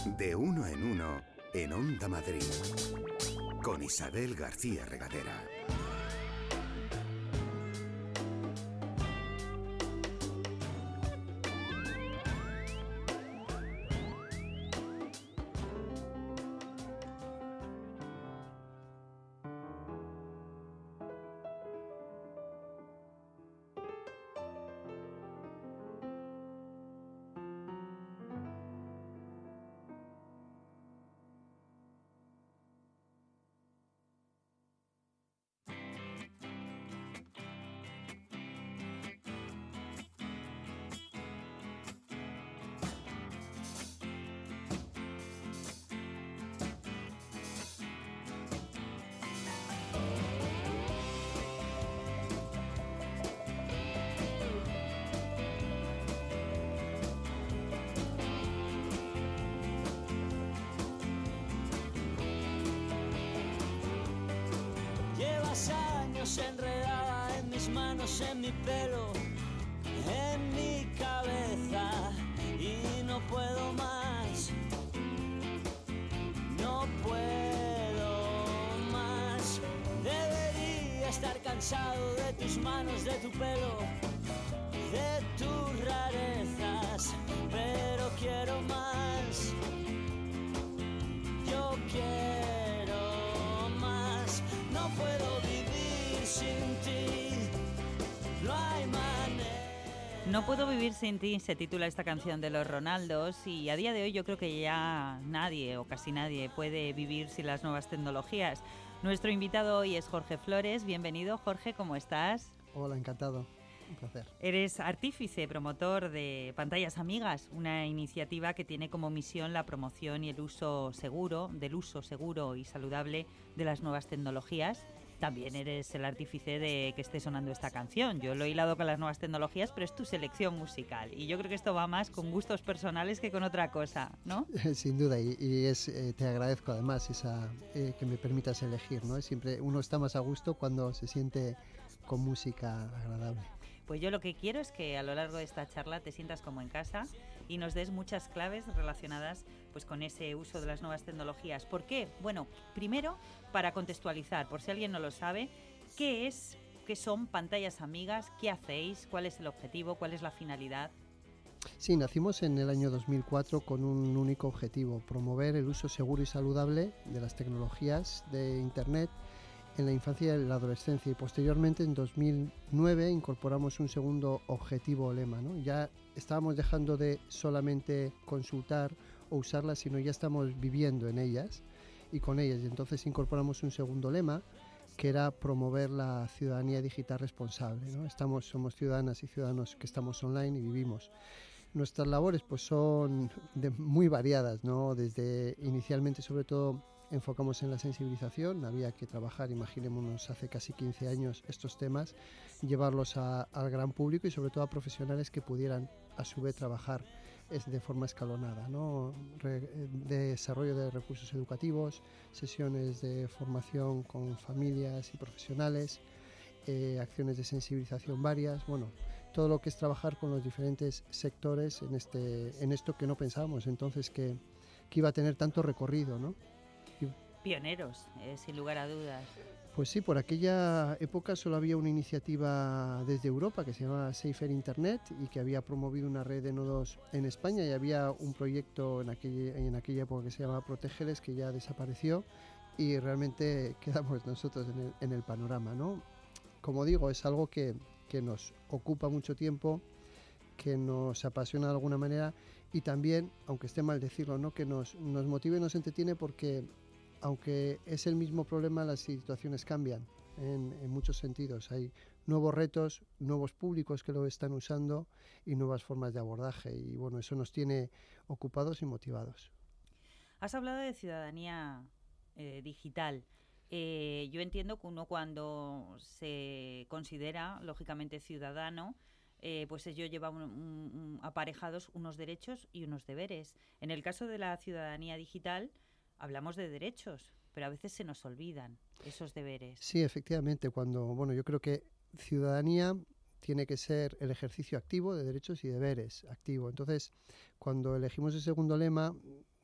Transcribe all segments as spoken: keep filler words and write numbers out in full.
De uno en uno en Onda Madrid, con Isabel García Regadera. Enredada en mis manos, en mi pelo, en mi cabeza, y no puedo más, no puedo más. Debería estar cansado de tus manos, de tu pelo, de tus rarezas, pero quiero más, yo quiero más, no puedo vivir sin ti, no hay manera. No puedo vivir sin ti, se titula esta canción de Los Ronaldos, y a día de hoy yo creo que ya nadie o casi nadie puede vivir sin las nuevas tecnologías. Nuestro invitado hoy es Jorge Flores. Bienvenido, Jorge, ¿cómo estás? Hola, encantado. Un placer. Eres artífice, promotor de Pantallas Amigas, una iniciativa que tiene como misión la promoción y el uso seguro, del uso seguro y saludable de las nuevas tecnologías. También eres el artífice de que esté sonando esta canción. Yo lo he hilado con las nuevas tecnologías, pero es tu selección musical. Y yo creo que esto va más con gustos personales que con otra cosa, ¿no? Sin duda, y, y es, eh, te agradezco además esa eh, que me permitas elegir, ¿no? Siempre uno está más a gusto cuando se siente con música agradable. Pues yo lo que quiero es que a lo largo de esta charla te sientas como en casa y nos des muchas claves relacionadas pues con ese uso de las nuevas tecnologías. ¿Por qué? Bueno, primero, para contextualizar, por si alguien no lo sabe, ¿qué es, qué son Pantallas Amigas? ¿Qué hacéis? ¿Cuál es el objetivo? ¿Cuál es la finalidad? Sí, nacimos en el año dos mil cuatro con un único objetivo: promover el uso seguro y saludable de las tecnologías de Internet en la infancia y la adolescencia, y posteriormente en dos mil nueve incorporamos un segundo objetivo o lema, ¿no? Ya estábamos dejando de solamente consultar o usarlas, sino ya estamos viviendo en ellas y con ellas, y entonces incorporamos un segundo lema que era promover la ciudadanía digital responsable, ¿no? Estamos, somos ciudadanas y ciudadanos que estamos online y vivimos. Nuestras labores pues son de, muy variadas, ¿no? Desde inicialmente, sobre todo, enfocamos en la sensibilización. Había que trabajar, imaginémonos, hace casi quince años estos temas, llevarlos a, al gran público y sobre todo a profesionales que pudieran a su vez trabajar de forma escalonada, ¿no? Re, desarrollo de recursos educativos, sesiones de formación con familias y profesionales, eh, acciones de sensibilización varias, bueno, todo lo que es trabajar con los diferentes sectores en, este, en esto que no pensábamos entonces que, que iba a tener tanto recorrido, ¿no? Pioneros, eh, sin lugar a dudas. Pues sí, por aquella época solo había una iniciativa desde Europa que se llamaba Safer Internet y que había promovido una red de nodos en España, y había un proyecto en aquella, en aquella época que se llamaba Protégeles, que ya desapareció, y realmente quedamos nosotros en el, en el panorama, ¿no? Como digo, es algo que, que nos ocupa mucho tiempo, que nos apasiona de alguna manera, y también, aunque esté mal decirlo, ¿no? que nos, nos motiva y nos entretiene, porque aunque es el mismo problema, las situaciones cambian en, en muchos sentidos. Hay nuevos retos, nuevos públicos que lo están usando y nuevas formas de abordaje, y bueno, eso nos tiene ocupados y motivados. Has hablado de ciudadanía eh, digital. Eh, yo entiendo que uno, cuando se considera lógicamente ciudadano, eh, pues ello lleva un, un, un, aparejados unos derechos y unos deberes. En el caso de la ciudadanía digital, hablamos de derechos, pero a veces se nos olvidan esos deberes. Sí, efectivamente, cuando, bueno, yo creo que ciudadanía tiene que ser el ejercicio activo de derechos y deberes activo. Entonces, cuando elegimos el segundo lema,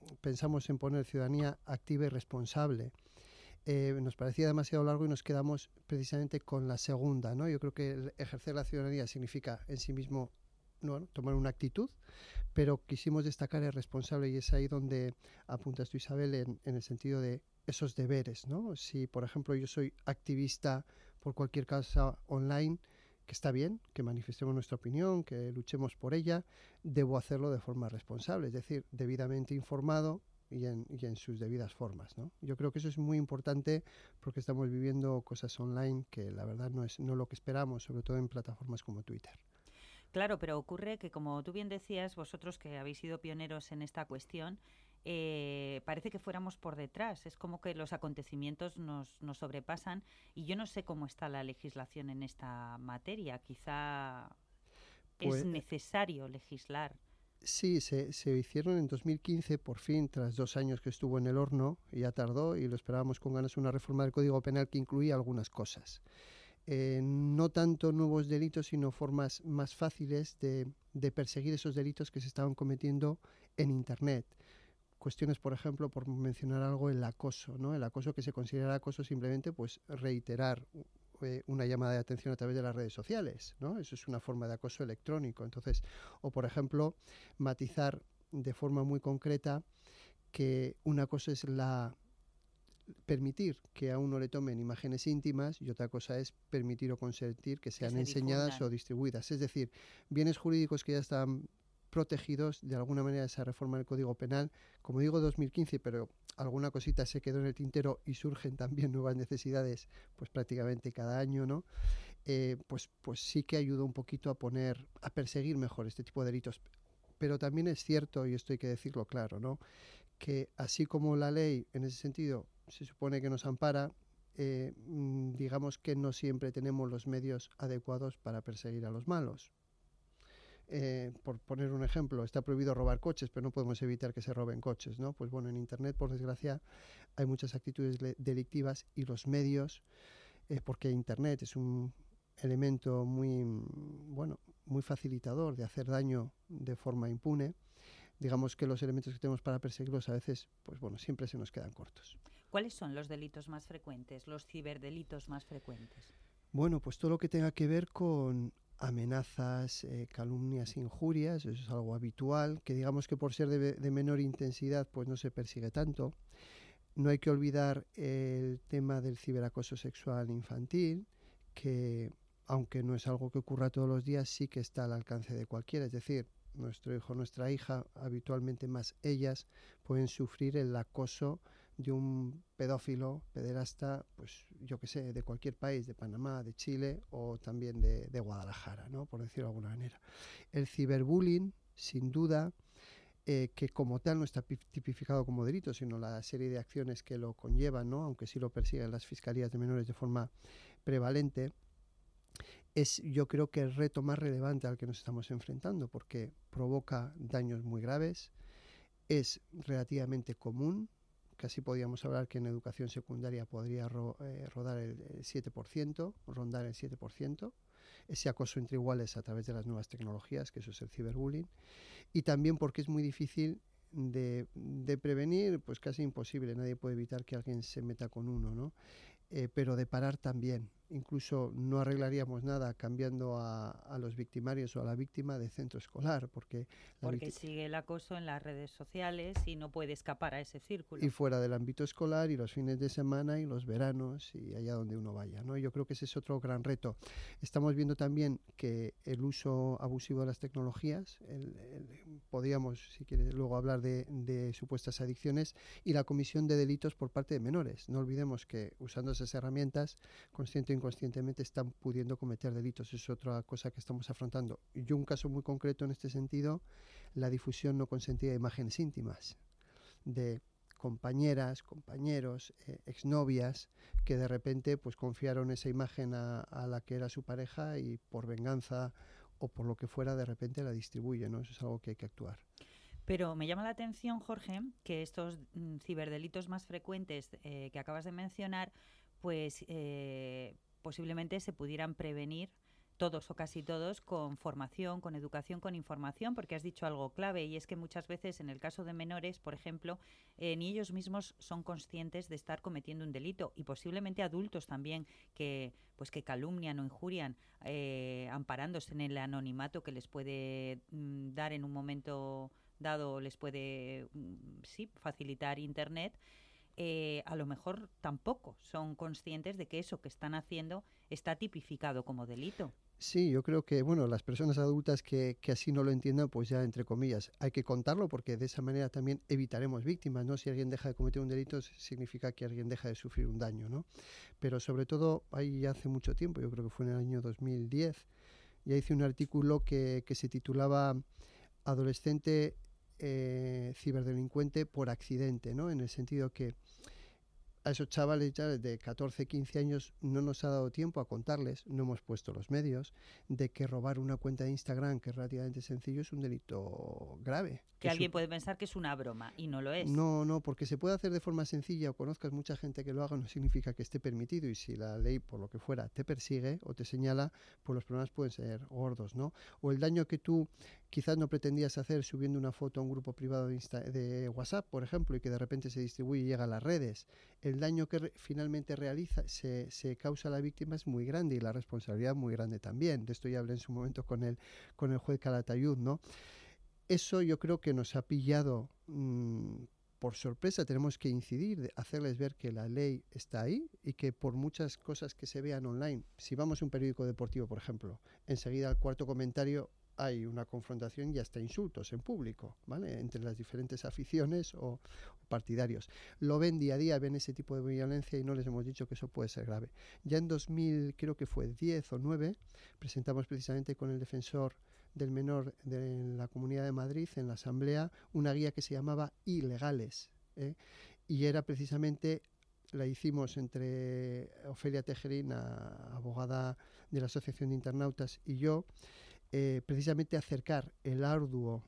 pensamos en poner ciudadanía activa y responsable. Eh, nos parecía demasiado largo y nos quedamos precisamente con la segunda, ¿no? Yo creo que el ejercer la ciudadanía significa en sí mismo, bueno, tomar una actitud, pero quisimos destacar el responsable, y es ahí donde apuntas tú, Isabel, en, en el sentido de esos deberes, ¿no? Si, por ejemplo, yo soy activista por cualquier causa online, que está bien, que manifestemos nuestra opinión, que luchemos por ella, debo hacerlo de forma responsable, es decir, debidamente informado y en, y en sus debidas formas, ¿no? Yo creo que eso es muy importante porque estamos viviendo cosas online que la verdad no es no lo que esperamos, sobre todo en plataformas como Twitter. Claro, pero ocurre que, como tú bien decías, vosotros que habéis sido pioneros en esta cuestión, eh, parece que fuéramos por detrás. Es como que los acontecimientos nos, nos sobrepasan y yo no sé cómo está la legislación en esta materia. Quizá Pues, es necesario legislar. Sí, se, se hicieron en dos mil quince, por fin, tras dos años que estuvo en el horno, y ya tardó, y lo esperábamos con ganas, una reforma del Código Penal que incluía algunas cosas. Eh, no tanto nuevos delitos, sino formas más fáciles de, de perseguir esos delitos que se estaban cometiendo en Internet. Cuestiones, por ejemplo, por mencionar algo, el acoso, ¿no? El acoso, que se considera acoso simplemente pues reiterar eh, una llamada de atención a través de las redes sociales, ¿no? Eso es una forma de acoso electrónico. Entonces, o por ejemplo, matizar de forma muy concreta que una cosa es la permitir que a uno le tomen imágenes íntimas y otra cosa es permitir o consentir que sean se enseñadas difundan. o distribuidas. Es decir, bienes jurídicos que ya están protegidos de alguna manera. Esa reforma del Código Penal, como digo, dos mil quince, pero alguna cosita se quedó en el tintero y surgen también nuevas necesidades pues prácticamente cada año, ¿no? Eh, pues, pues sí que ayuda un poquito a poner, a perseguir mejor este tipo de delitos. Pero también es cierto, y esto hay que decirlo claro, ¿no?, que así como la ley en ese sentido se supone que nos ampara, eh, digamos que no siempre tenemos los medios adecuados para perseguir a los malos. Eh, por poner un ejemplo, está prohibido robar coches, pero no podemos evitar que se roben coches, ¿no? Pues bueno, en Internet, por desgracia, hay muchas actitudes delictivas y los medios, eh, porque Internet es un elemento muy, bueno, muy facilitador de hacer daño de forma impune. Digamos que los elementos que tenemos para perseguirlos a veces, pues bueno, siempre se nos quedan cortos. ¿Cuáles son los delitos más frecuentes, los ciberdelitos más frecuentes? Bueno, pues todo lo que tenga que ver con amenazas, eh, calumnias, injurias, eso es algo habitual, que digamos que por ser de, de menor intensidad pues no se persigue tanto. No hay que olvidar el tema del ciberacoso sexual infantil, que aunque no es algo que ocurra todos los días, sí que está al alcance de cualquiera. Es decir, nuestro hijo, nuestra hija, habitualmente más ellas, pueden sufrir el acoso de un pedófilo, pederasta, pues yo que sé, de cualquier país, de Panamá, de Chile o también de, de Guadalajara, ¿no?, por decirlo de alguna manera. El ciberbullying, sin duda, eh, que como tal no está tipificado como delito, sino la serie de acciones que lo conllevan, ¿no?, aunque sí lo persiguen las fiscalías de menores de forma prevalente, es, yo creo, que el reto más relevante al que nos estamos enfrentando, porque provoca daños muy graves, es relativamente común, casi podríamos hablar que en educación secundaria podría ro, eh, rodar el, el siete por ciento, rondar el siete por ciento, ese acoso entre iguales a través de las nuevas tecnologías, que eso es el ciberbullying, y también porque es muy difícil de, de prevenir, pues casi imposible, nadie puede evitar que alguien se meta con uno, ¿no? Eh, pero de parar también. Incluso no arreglaríamos nada cambiando a, a los victimarios o a la víctima de centro escolar, porque... La porque sigue el acoso en las redes sociales y no puede escapar a ese círculo. Y fuera del ámbito escolar, y los fines de semana, y los veranos, y allá donde uno vaya, ¿no? Yo creo que ese es otro gran reto. Estamos viendo también que el uso abusivo de las tecnologías, el, el, podríamos, si quieres, luego hablar de, de supuestas adicciones, y la comisión de delitos por parte de menores. No olvidemos que usando esas herramientas, consciente o inconscientemente, están pudiendo cometer delitos. Es otra cosa que estamos afrontando. Y un caso muy concreto en este sentido, la difusión no consentida de imágenes íntimas de compañeras, compañeros, eh, exnovias, que de repente pues confiaron esa imagen a, a la que era su pareja y por venganza o por lo que fuera de repente la distribuye, ¿no? Eso es algo que hay que actuar. Pero me llama la atención, Jorge, que estos mm, ciberdelitos más frecuentes eh, que acabas de mencionar, pues eh, posiblemente se pudieran prevenir todos o casi todos, con formación, con educación, con información, porque has dicho algo clave, y es que muchas veces en el caso de menores, por ejemplo, eh, ni ellos mismos son conscientes de estar cometiendo un delito, y posiblemente adultos también que pues que calumnian o injurian eh, amparándose en el anonimato que les puede mm, dar en un momento dado, les puede mm, sí facilitar Internet. Eh, a lo mejor tampoco son conscientes de que eso que están haciendo está tipificado como delito. Sí, yo creo que, bueno, las personas adultas que, que así no lo entiendan, pues ya, entre comillas, hay que contarlo, porque de esa manera también evitaremos víctimas, ¿no? Si alguien deja de cometer un delito, significa que alguien deja de sufrir un daño, ¿no? Pero sobre todo, ahí hace mucho tiempo, yo creo que fue en el año dos mil diez, ya hice un artículo que, que se titulaba Adolescente eh, ciberdelincuente por accidente, ¿no? En el sentido que a esos chavales ya de catorce, quince años no nos ha dado tiempo a contarles, no hemos puesto los medios, de que robar una cuenta de Instagram, que es relativamente sencillo, es un delito grave. Que, que alguien su... puede pensar que es una broma y no lo es. No, no, porque se puede hacer de forma sencilla o conozcas mucha gente que lo haga, no significa que esté permitido, y si la ley, por lo que fuera, te persigue o te señala, pues los problemas pueden ser gordos, ¿no? O el daño que tú quizás no pretendías hacer subiendo una foto a un grupo privado de, Insta de WhatsApp, por ejemplo, y que de repente se distribuye y llega a las redes. El daño que re finalmente realiza, se, se causa a la víctima es muy grande, y la responsabilidad muy grande también. De esto ya hablé en su momento con el, con el juez Calatayud, ¿no? Eso yo creo que nos ha pillado mmm, por sorpresa. Tenemos que incidir, hacerles ver que la ley está ahí, y que por muchas cosas que se vean online, si vamos a un periódico deportivo, por ejemplo, enseguida al cuarto comentario hay una confrontación y hasta insultos en público, ¿vale? Entre las diferentes aficiones o, o partidarios. Lo ven día a día, ven ese tipo de violencia, y no les hemos dicho que eso puede ser grave. Ya en dos mil, creo que fue diez o nueve, presentamos precisamente con el defensor del menor de la Comunidad de Madrid en la Asamblea una guía que se llamaba Ilegales, ¿eh? Y era precisamente, la hicimos entre Ofelia Tejerín, abogada de la Asociación de Internautas, y yo, Eh, precisamente acercar el arduo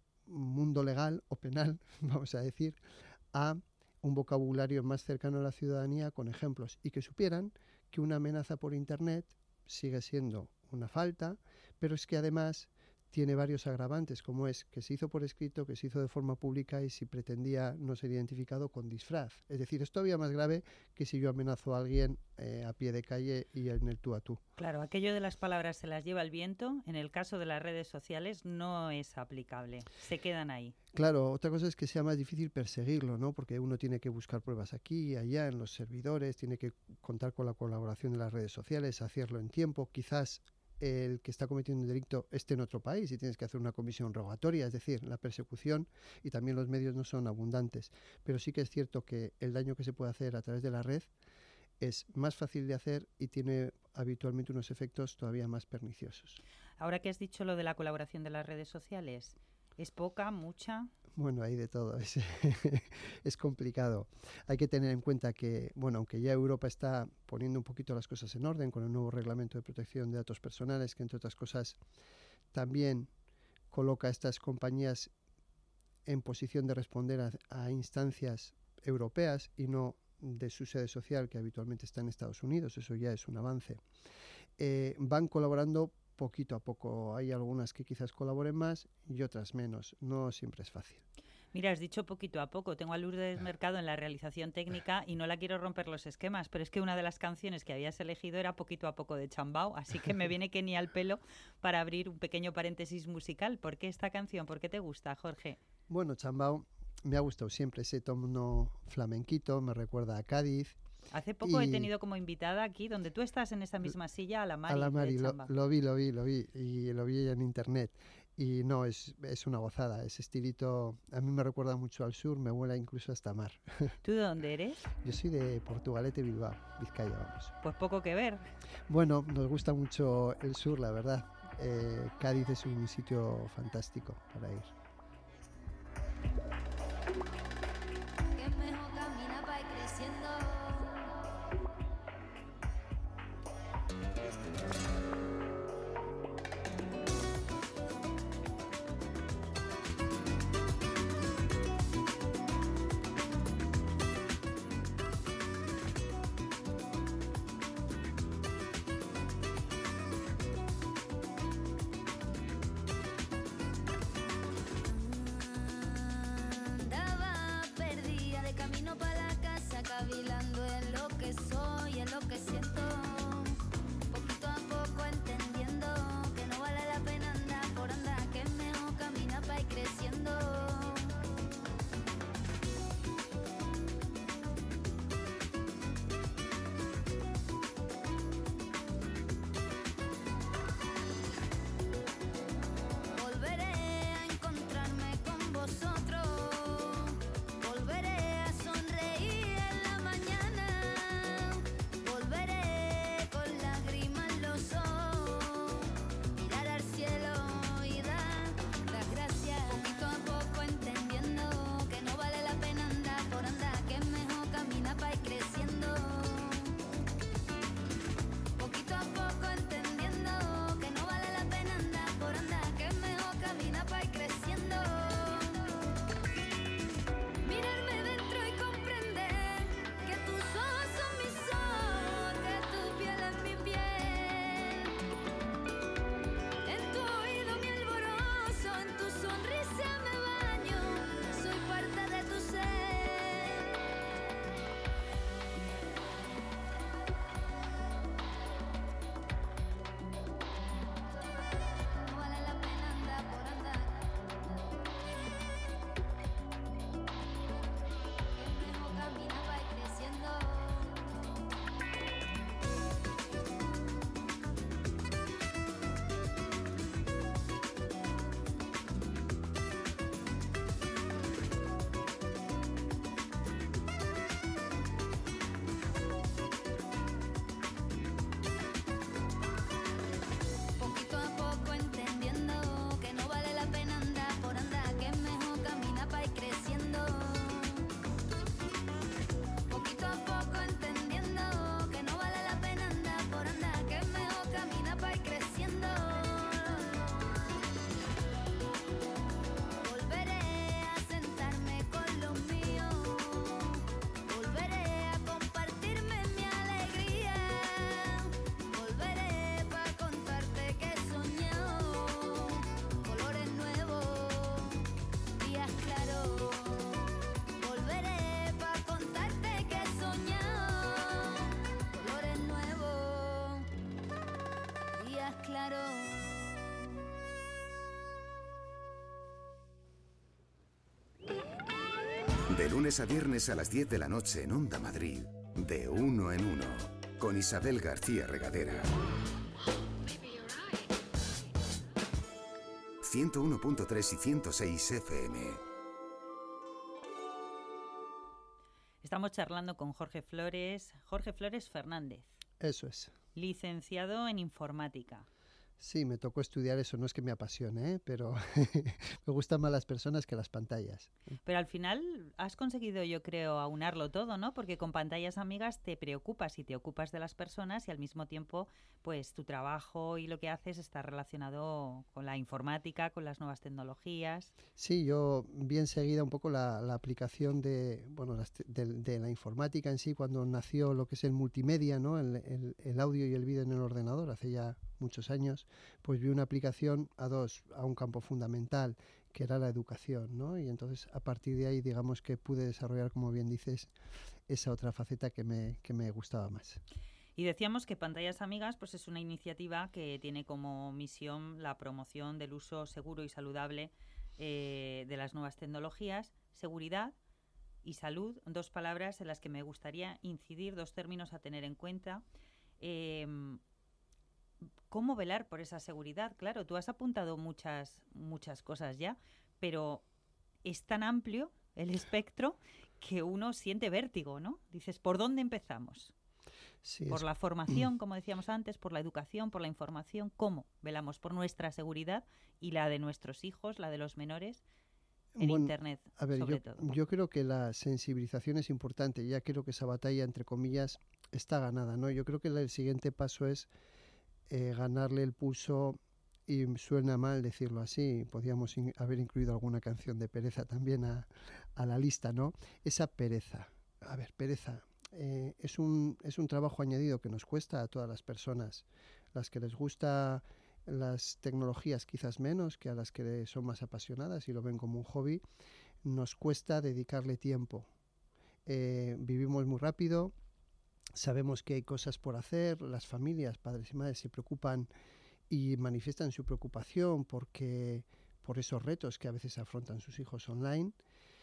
mundo legal o penal, vamos a decir, a un vocabulario más cercano a la ciudadanía, con ejemplos, y que supieran que una amenaza por Internet sigue siendo una falta, pero es que además tiene varios agravantes, como es que se hizo por escrito, que se hizo de forma pública, y si pretendía no ser identificado, con disfraz. Es decir, es todavía más grave que si yo amenazo a alguien eh, a pie de calle y en el tú a tú. Claro, aquello de las palabras se las lleva el viento, en el caso de las redes sociales no es aplicable, se quedan ahí. Claro, otra cosa es que sea más difícil perseguirlo, ¿no? Porque uno tiene que buscar pruebas aquí y allá en los servidores, tiene que contar con la colaboración de las redes sociales, hacerlo en tiempo, quizás el que está cometiendo un delito esté en otro país y tienes que hacer una comisión rogatoria, es decir, la persecución y también los medios no son abundantes, pero sí que es cierto que el daño que se puede hacer a través de la red es más fácil de hacer y tiene habitualmente unos efectos todavía más perniciosos. Ahora que has dicho lo de la colaboración de las redes sociales, ¿es poca, mucha? Bueno, hay de todo, es, es complicado. Hay que tener en cuenta que, bueno, aunque ya Europa está poniendo un poquito las cosas en orden con el nuevo reglamento de protección de datos personales, que entre otras cosas también coloca a estas compañías en posición de responder a, a instancias europeas y no de su sede social, que habitualmente está en Estados Unidos, eso ya es un avance. Eh, van colaborando poquito a poco. Hay algunas que quizás colaboren más y otras menos. No siempre es fácil. Mira, has dicho poquito a poco. Tengo a Lourdes Mercado en la realización técnica y no la quiero romper los esquemas, pero es que una de las canciones que habías elegido era Poquito a Poco de Chambao, así que me viene que ni al pelo para abrir un pequeño paréntesis musical. ¿Por qué esta canción? ¿Por qué te gusta, Jorge? Bueno, Chambao me ha gustado siempre, ese tono flamenquito, me recuerda a Cádiz. Hace poco y he tenido como invitada aquí, donde tú estás en esa misma silla, a la Mari. A la Mari, de lo, lo vi, lo vi, lo vi, y lo vi en internet. Y no, es, es una gozada, ese estilito a mí me recuerda mucho al sur, me vuela incluso hasta mar. ¿Tú de dónde eres? Yo soy de Portugalete, Bilbao, Vizcaya, vamos. Pues poco que ver. Bueno, nos gusta mucho el sur, la verdad. Eh, Cádiz es un sitio fantástico para ir. Que mejor camina para ir creciendo. desfilando en lo que soy, en lo que siento. Poquito a poco entendiendo que no vale la pena andar por andar, que es mejor caminar para ir creciendo. De lunes a viernes a las diez de la noche en Onda Madrid, de uno en uno, con Isabel García Regadera. ciento uno punto tres y ciento seis F M. Estamos charlando con Jorge Flores, Jorge Flores Fernández. Eso es. Licenciado en informática. Sí, me tocó estudiar eso, no es que me apasione, ¿eh? Pero me gustan más las personas que las pantallas. Pero al final has conseguido, yo creo, aunarlo todo, ¿no? Porque con Pantallas Amigas te preocupas y te ocupas de las personas y al mismo tiempo, pues tu trabajo y lo que haces está relacionado con la informática, con las nuevas tecnologías. Sí, yo vi enseguida un poco la, la aplicación de, bueno, las, de, de la informática en sí cuando nació lo que es el multimedia, ¿no? El, el, el audio y el vídeo en el ordenador hace ya muchos años, pues vi una aplicación a dos, a un campo fundamental, que era la educación, ¿no? Y entonces a partir de ahí, digamos que pude desarrollar, como bien dices, esa otra faceta que me, que me gustaba más. Y decíamos que Pantallas Amigas pues es una iniciativa que tiene como misión la promoción del uso seguro y saludable eh, de las nuevas tecnologías, seguridad y salud, dos palabras en las que me gustaría incidir, dos términos a tener en cuenta. Eh, ¿Cómo velar por esa seguridad? Claro, tú has apuntado muchas, muchas cosas ya, pero es tan amplio el espectro que uno siente vértigo, ¿no? Dices, ¿por dónde empezamos? Sí, por es... la formación, como decíamos antes, por la educación, por la información. ¿Cómo velamos por nuestra seguridad y la de nuestros hijos, la de los menores, en bueno, Internet, a ver, sobre yo, todo? Yo creo que la sensibilización es importante. Ya creo que esa batalla, entre comillas, está ganada, ¿no? Yo creo que el siguiente paso es eh, ganarle el pulso, y suena mal decirlo así, podríamos in- haber incluido alguna canción de pereza también a, a la lista, ¿no? Esa pereza. A ver, pereza. Eh, es un, es un trabajo añadido que nos cuesta a todas las personas, las que les gusta las tecnologías quizás menos que a las que son más apasionadas y lo ven como un hobby, nos cuesta dedicarle tiempo. eh, vivimos muy rápido, sabemos que hay cosas por hacer, las familias, padres y madres se preocupan y manifiestan su preocupación porque, por esos retos que a veces afrontan sus hijos online,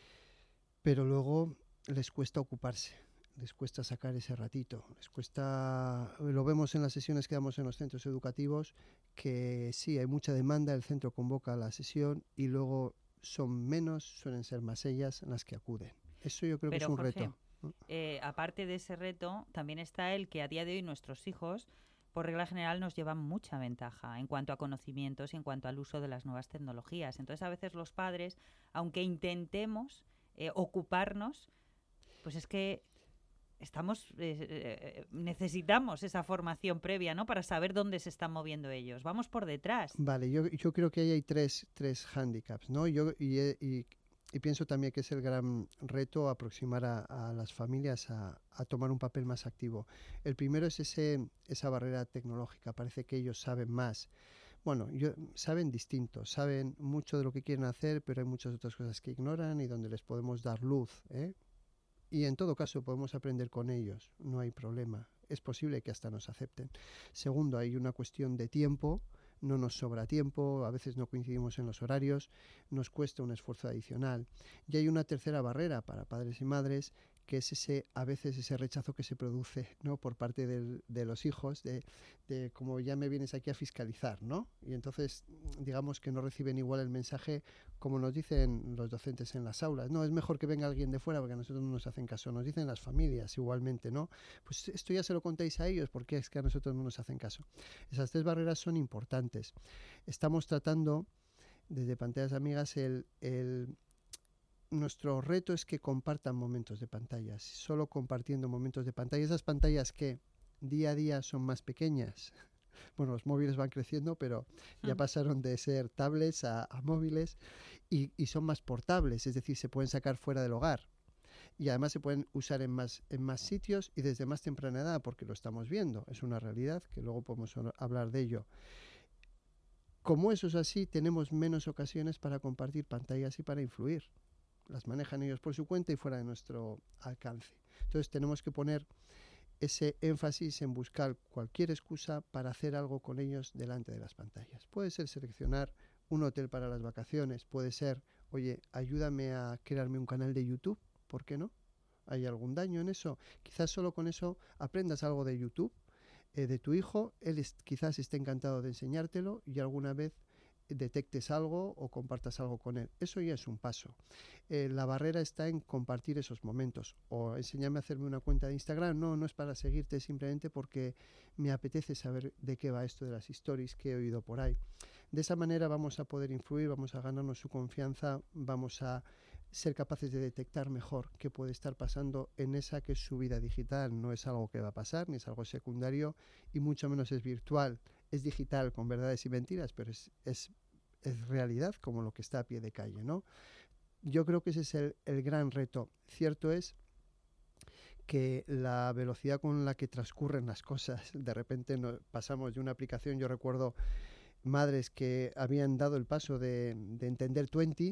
pero luego les cuesta ocuparse, les cuesta sacar ese ratito, les cuesta, lo vemos en las sesiones que damos en los centros educativos, que sí, hay mucha demanda, el centro convoca a la sesión y luego son menos, suelen ser más ellas las que acuden. Eso yo creo Pero, que es un Jorge, reto. Eh, aparte de ese reto, también está el que a día de hoy nuestros hijos, por regla general, nos llevan mucha ventaja en cuanto a conocimientos y en cuanto al uso de las nuevas tecnologías. Entonces, a veces los padres, aunque intentemos eh, ocuparnos, pues es que estamos eh, eh, necesitamos esa formación previa, ¿no? Para saber dónde se están moviendo ellos. Vamos por detrás. Vale, yo, yo creo que ahí hay tres, tres hándicaps, ¿no? Yo, y, y, y pienso también que es el gran reto aproximar a, a las familias a, a tomar un papel más activo. El primero es ese, esa barrera tecnológica. Parece que ellos saben más. Bueno, yo, saben distinto, saben mucho de lo que quieren hacer, pero hay muchas otras cosas que ignoran y donde les podemos dar luz, ¿eh? Y en todo caso podemos aprender con ellos, no hay problema. Es posible que hasta nos acepten. Segundo, hay una cuestión de tiempo, no nos sobra tiempo, a veces no coincidimos en los horarios, nos cuesta un esfuerzo adicional. Y hay una tercera barrera para padres y madres, que es ese, a veces ese rechazo que se produce, ¿no? Por parte del, de los hijos, de, de como ya me vienes aquí a fiscalizar, ¿no? Y entonces, digamos que no reciben igual el mensaje como nos dicen los docentes en las aulas. No, es mejor que venga alguien de fuera porque a nosotros no nos hacen caso. Nos dicen las familias igualmente, ¿no? Pues esto ya se lo contáis a ellos porque es que a nosotros no nos hacen caso. Esas tres barreras son importantes. Estamos tratando, desde Pantallas Amigas, el... el nuestro reto es que compartan momentos de pantallas, solo compartiendo momentos de pantalla. Esas pantallas que día a día son más pequeñas. Bueno, los móviles van creciendo, pero ya pasaron de ser tablets a, a móviles y, y son más portables, es decir, se pueden sacar fuera del hogar. Y además se pueden usar en más, en más sitios y desde más temprana edad, porque lo estamos viendo. Es una realidad que luego podemos hablar de ello. Como eso es así, tenemos menos ocasiones para compartir pantallas y para influir. Las manejan ellos por su cuenta y fuera de nuestro alcance. Entonces tenemos que poner ese énfasis en buscar cualquier excusa para hacer algo con ellos delante de las pantallas. Puede ser seleccionar un hotel para las vacaciones, puede ser, oye, ayúdame a crearme un canal de YouTube, ¿por qué no? ¿Hay algún daño en eso? Quizás solo con eso aprendas algo de YouTube, eh, de tu hijo, él es, quizás esté encantado de enseñártelo y alguna vez detectes algo o compartas algo con él. Eso ya es un paso. Eh, la barrera está en compartir esos momentos. O enséñame a hacerme una cuenta de Instagram. No, no es para seguirte, simplemente porque me apetece saber de qué va esto de las stories que he oído por ahí. De esa manera vamos a poder influir, vamos a ganarnos su confianza, vamos a ser capaces de detectar mejor qué puede estar pasando en esa que es su vida digital. No es algo que va a pasar, ni es algo secundario, y mucho menos es virtual. Es digital con verdades y mentiras, pero es, es, es realidad como lo que está a pie de calle, ¿no? Yo creo que ese es el, el gran reto. Cierto es que la velocidad con la que transcurren las cosas, de repente no, pasamos de una aplicación, yo recuerdo madres que habían dado el paso de, de entender veinte,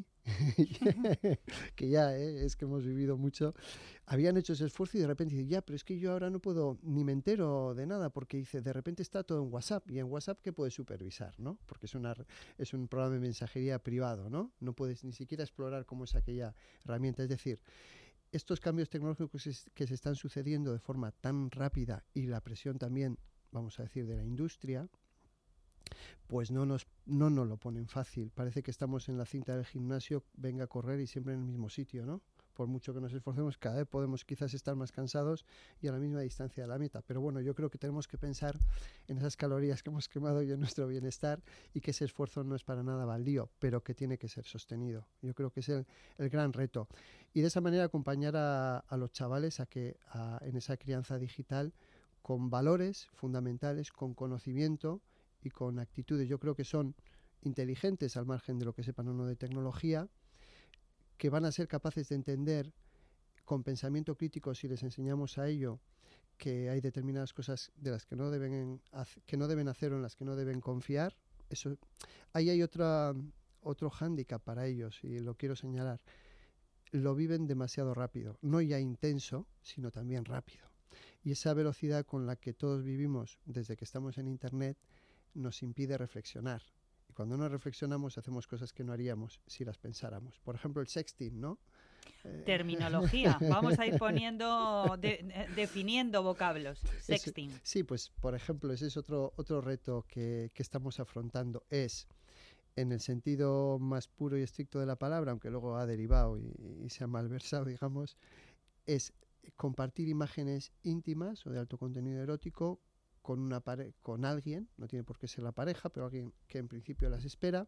que ya eh, es que hemos vivido mucho, habían hecho ese esfuerzo y de repente dicen, ya, pero es que yo ahora no puedo, ni me entero de nada, porque dice, de repente está todo en WhatsApp, y en WhatsApp ¿qué puedes supervisar? ¿No? Porque es, una, es un programa de mensajería privado, ¿no? No puedes ni siquiera explorar cómo es aquella herramienta. Es decir, estos cambios tecnológicos que se, que se están sucediendo de forma tan rápida y la presión también, vamos a decir, de la industria, pues no nos, no nos lo ponen fácil. Parece que estamos en la cinta del gimnasio, venga a correr y siempre en el mismo sitio, ¿no? Por mucho que nos esforcemos, cada vez podemos quizás estar más cansados y a la misma distancia de la meta. Pero bueno, yo creo que tenemos que pensar en esas calorías que hemos quemado y en nuestro bienestar, y que ese esfuerzo no es para nada baldío, pero que tiene que ser sostenido. Yo creo que es el, el gran reto. Y de esa manera acompañar a, a los chavales a que a, en esa crianza digital con valores fundamentales, con conocimiento y con actitudes, yo creo que son inteligentes al margen de lo que sepan o no de tecnología, que van a ser capaces de entender con pensamiento crítico, si les enseñamos a ello, que hay determinadas cosas de las que no deben, que no deben hacer o en las que no deben confiar. Eso, ahí hay otra, otro hándicap para ellos, y lo quiero señalar. lo viven demasiado rápido, no ya intenso, sino también rápido. Y esa velocidad con la que todos vivimos desde que estamos en Internet nos impide reflexionar. Y cuando no reflexionamos hacemos cosas que no haríamos si las pensáramos. Por ejemplo, el sexting, ¿no? Terminología. Vamos a ir poniendo, de, de, definiendo vocablos. Sexting. Es, sí, pues por ejemplo, ese es otro, otro reto que, que estamos afrontando. Es, en el sentido más puro y estricto de la palabra, aunque luego ha derivado y, y se ha malversado, digamos, es compartir imágenes íntimas o de alto contenido erótico con, una pare- con alguien, no tiene por qué ser la pareja, pero alguien que en principio las espera,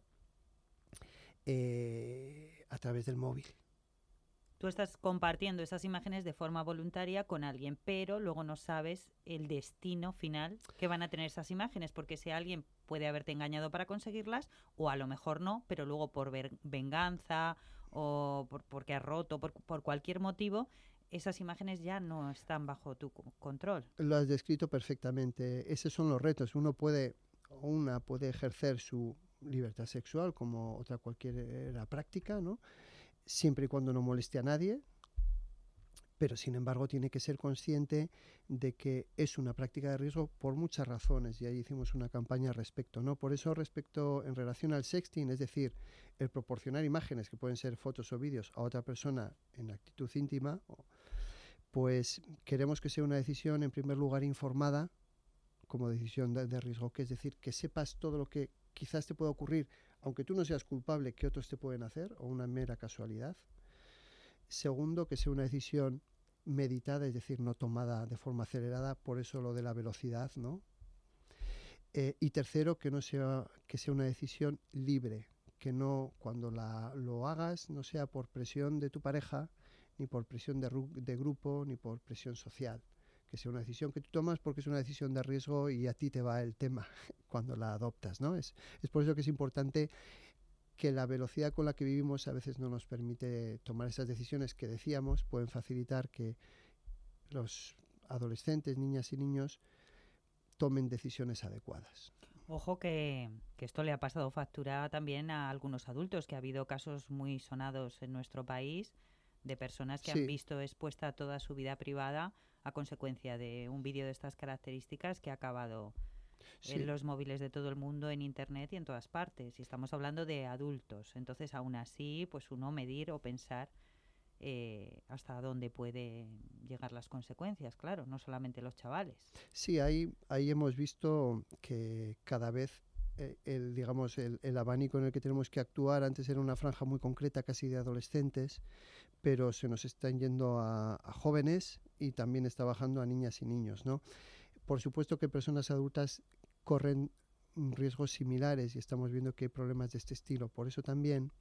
eh, a través del móvil. Tú estás compartiendo esas imágenes de forma voluntaria con alguien, pero luego no sabes el destino final que van a tener esas imágenes, porque ese alguien puede haberte engañado para conseguirlas, o a lo mejor no, pero luego por ver venganza o por, porque has roto, por, por cualquier motivo, esas imágenes ya no están bajo tu control. Lo has descrito perfectamente. Esos son los retos. Uno puede, una puede ejercer su libertad sexual como otra cualquier práctica, ¿no? Siempre y cuando no moleste a nadie, pero sin embargo tiene que ser consciente de que es una práctica de riesgo por muchas razones, y ahí hicimos una campaña al respecto, ¿no? Por eso, respecto en relación al sexting, es decir, el proporcionar imágenes que pueden ser fotos o vídeos a otra persona en actitud íntima, pues queremos que sea una decisión en primer lugar informada como decisión de, de riesgo, que es decir, que sepas todo lo que quizás te pueda ocurrir, aunque tú no seas culpable, que otros te pueden hacer, o una mera casualidad. Segundo, que sea una decisión meditada, es decir, no tomada de forma acelerada, por eso lo de la velocidad, ¿no? Eh, y tercero, que no sea, que sea una decisión libre, que no, cuando la, lo hagas, no sea por presión de tu pareja, ni por presión de, de grupo, ni por presión social. Que sea una decisión que tú tomas porque es una decisión de riesgo y a ti te va el tema cuando la adoptas, ¿no? Es, es por eso que es importante que la velocidad con la que vivimos a veces no nos permite tomar esas decisiones que decíamos, pueden facilitar que los adolescentes, niñas y niños tomen decisiones adecuadas. Ojo que, que esto le ha pasado factura también a algunos adultos, que ha habido casos muy sonados en nuestro país de personas que sí. han visto expuesta toda su vida privada a consecuencia de un vídeo de estas características que ha acabado sí. en los móviles de todo el mundo, en internet y en todas partes. Y estamos hablando de adultos. Entonces, aún así, pues uno medir o pensar eh, hasta dónde puede llegar las consecuencias, claro, no solamente los chavales. Sí, ahí, ahí hemos visto que cada vez eh, el, digamos, el, el abanico en el que tenemos que actuar, antes era una franja muy concreta, casi de adolescentes, pero se nos están yendo a, a jóvenes y también está bajando a niñas y niños, ¿no? Por supuesto que personas adultas corren riesgos similares y estamos viendo que hay problemas de este estilo. Por eso también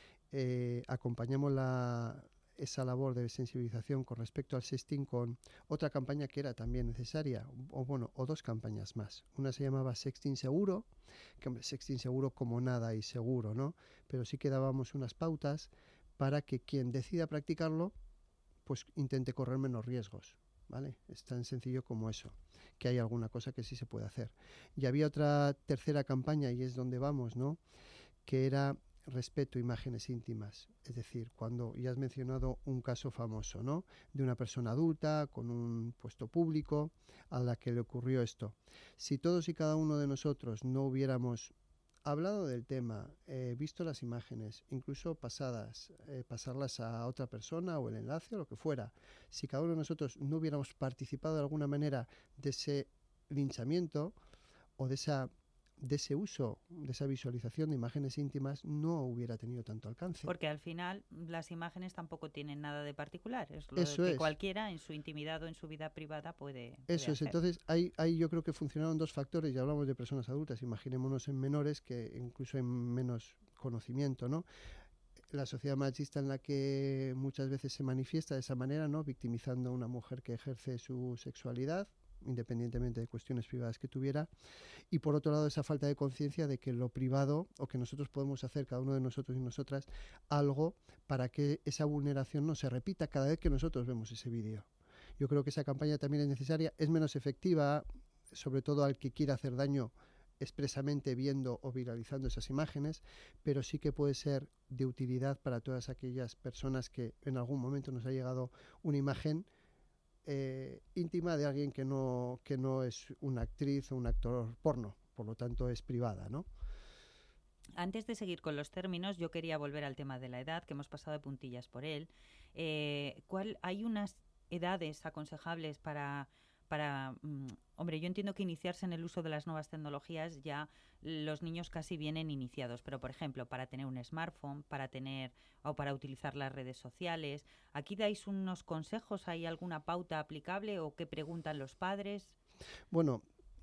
eh, acompañamos la, esa labor de sensibilización con respecto al sexting con otra campaña que era también necesaria, o bueno, o dos campañas más. Una se llamaba Sexting Seguro, que hombre, sexting seguro como nada y seguro, ¿no? Pero sí que dábamos unas pautas para que quien decida practicarlo, pues intente correr menos riesgos, ¿vale? Es tan sencillo como eso, que hay alguna cosa que sí se puede hacer. Y había otra tercera campaña, y es donde vamos, ¿no? Que era respeto a imágenes íntimas. Es decir, cuando ya has mencionado un caso famoso, ¿no? De una persona adulta con un puesto público a la que le ocurrió esto. Si todos y cada uno de nosotros no hubiéramos hablado del tema, eh, visto las imágenes, incluso pasadas, eh, pasarlas a otra persona o el enlace o lo que fuera, si cada uno de nosotros no hubiéramos participado de alguna manera de ese linchamiento o de esa de ese uso, de esa visualización de imágenes íntimas, no hubiera tenido tanto alcance. Porque al final las imágenes tampoco tienen nada de particular, es lo Eso que es. Cualquiera en su intimidad o en su vida privada puede, puede Eso es, hacer. entonces ahí, ahí yo creo que funcionaron dos factores, ya hablamos de personas adultas, imaginémonos en menores que incluso hay menos conocimiento, ¿no? La sociedad machista en la que muchas veces se manifiesta de esa manera, ¿no? Victimizando a una mujer que ejerce su sexualidad, independientemente de cuestiones privadas que tuviera, y por otro lado esa falta de conciencia de que lo privado, o que nosotros podemos hacer, cada uno de nosotros y nosotras, algo para que esa vulneración no se repita cada vez que nosotros vemos ese vídeo. Yo creo que esa campaña también es necesaria, es menos efectiva, sobre todo al que quiera hacer daño, expresamente viendo o viralizando esas imágenes, pero sí que puede ser de utilidad para todas aquellas personas que en algún momento nos ha llegado una imagen eh, íntima de alguien que no, que no es una actriz o un actor porno, por lo tanto es privada, ¿no? Antes de seguir con los términos, yo quería volver al tema de la edad, que hemos pasado de puntillas por él. Eh, ¿cuál, ¿Hay unas edades aconsejables para, para mm, hombre, yo entiendo que iniciarse en el uso de las nuevas tecnologías ya los niños casi vienen iniciados, pero por ejemplo, para tener un smartphone, para tener o para utilizar las redes sociales, ¿aquí dais unos consejos? ¿Hay alguna pauta aplicable o qué preguntan los padres? Bueno,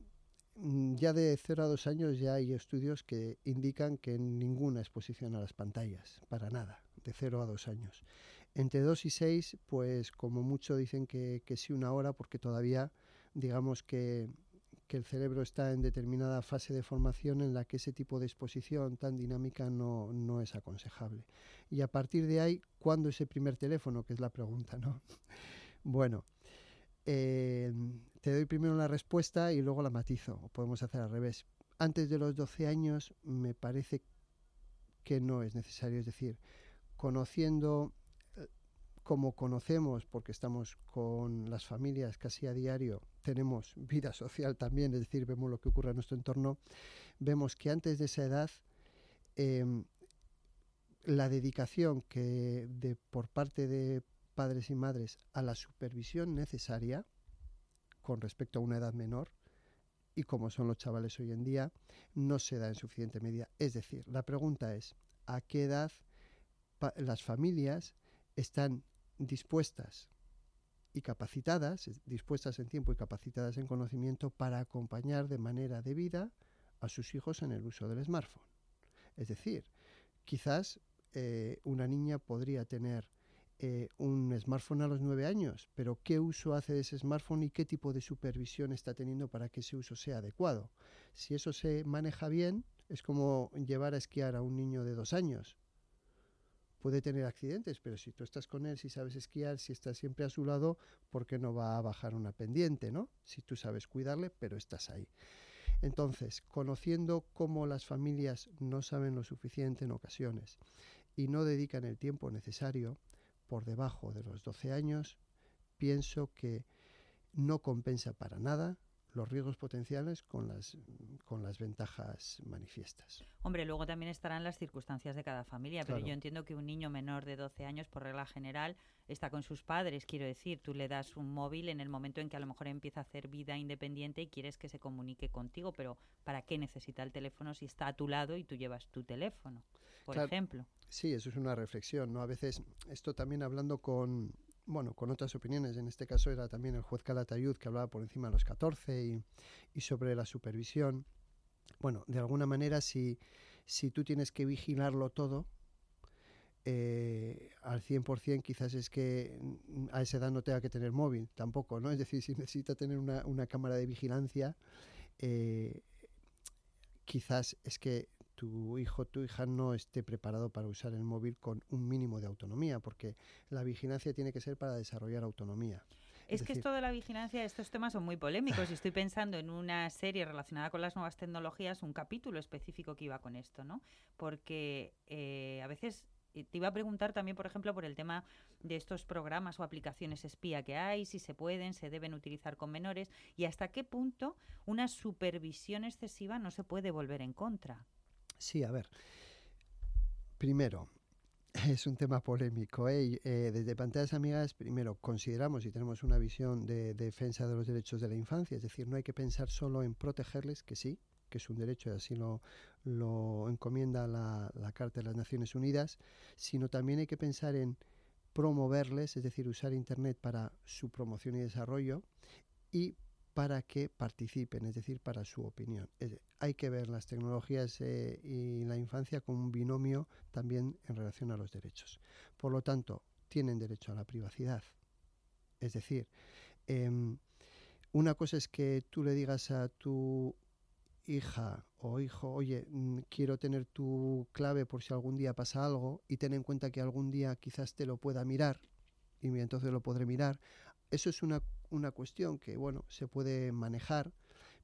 ya de cero a dos años ya hay estudios que indican que ninguna exposición a las pantallas, para nada, de cero a dos años. Entre dos y seis, pues como mucho dicen que, que sí una hora, porque todavía digamos que, que el cerebro está en determinada fase de formación en la que ese tipo de exposición tan dinámica no, no es aconsejable. Y a partir de ahí, ¿cuándo ese primer teléfono? Que es la pregunta, ¿no? Bueno, Eh, te doy primero la respuesta y luego la matizo, o podemos hacer al revés. Antes de los doce años me parece que no es necesario, es decir, conociendo eh, como conocemos, porque estamos con las familias casi a diario, tenemos vida social también, es decir, vemos lo que ocurre en nuestro entorno, vemos que antes de esa edad eh, la dedicación que de, por parte de padres y madres a la supervisión necesaria con respecto a una edad menor, y como son los chavales hoy en día, no se da en suficiente medida. Es decir, la pregunta es, ¿a qué edad pa- las familias están dispuestas y capacitadas, dispuestas en tiempo y capacitadas en conocimiento para acompañar de manera debida a sus hijos en el uso del smartphone? Es decir, quizás eh, una niña podría tener Eh, un smartphone a los nueve años, pero ¿qué uso hace de ese smartphone y qué tipo de supervisión está teniendo para que ese uso sea adecuado? Si eso se maneja bien, es como llevar a esquiar a un niño de dos años. Puede tener accidentes, pero si tú estás con él, si sabes esquiar, si estás siempre a su lado, ¿por qué no va a bajar una pendiente, no? Si tú sabes cuidarle, pero estás ahí. Entonces, conociendo cómo las familias no saben lo suficiente en ocasiones y no dedican el tiempo necesario, por debajo de los doce años, pienso que no compensa para nada los riesgos potenciales con las, con las ventajas manifiestas. Hombre, luego también estarán las circunstancias de cada familia, Claro. pero yo entiendo que un niño menor de doce años, por regla general, está con sus padres. Quiero decir, tú le das un móvil en el momento en que a lo mejor empieza a hacer vida independiente y quieres que se comunique contigo, pero ¿para qué necesita el teléfono si está a tu lado y tú llevas tu teléfono, por Claro. ejemplo? Sí, eso es una reflexión, ¿no? A veces, esto también hablando con, bueno, con otras opiniones, en este caso era también el juez Calatayud, que hablaba por encima de los catorce y, y sobre la supervisión. Bueno, de alguna manera, si, si tú tienes que vigilarlo todo, eh, al cien por ciento quizás es que a esa edad no tenga que tener móvil, tampoco, ¿no? Es decir, si necesita tener una, una cámara de vigilancia, eh, quizás es que tu hijo, tu hija no esté preparado para usar el móvil con un mínimo de autonomía, porque la vigilancia tiene que ser para desarrollar autonomía. Es, Es que decir, esto de la vigilancia, estos temas son muy polémicos y estoy pensando en una serie relacionada con las nuevas tecnologías, un capítulo específico que iba con esto, ¿no? Porque eh, a veces eh, te iba a preguntar también, por ejemplo, por el tema de estos programas o aplicaciones espía que hay, si se pueden, se deben utilizar con menores y hasta qué punto una supervisión excesiva no se puede volver en contra. Sí, a ver. Primero, es un tema polémico, ¿eh? Eh, desde Pantallas Amigas, primero, consideramos y tenemos una visión de, de defensa de los derechos de la infancia, es decir, no hay que pensar solo en protegerles, que sí, que es un derecho y así lo, lo encomienda la, la Carta de las Naciones Unidas, sino también hay que pensar en promoverles, es decir, usar Internet para su promoción y desarrollo y para que participen, es decir, para su opinión. Es, hay que ver las tecnologías eh, y la infancia como un binomio también en relación a los derechos. Por lo tanto, tienen derecho a la privacidad. Es decir, eh, una cosa es que tú le digas a tu hija o hijo, oye, mm, quiero tener tu clave por si algún día pasa algo y ten en cuenta que algún día quizás te lo pueda mirar y entonces lo podré mirar. Eso es una, una cuestión que, bueno, se puede manejar,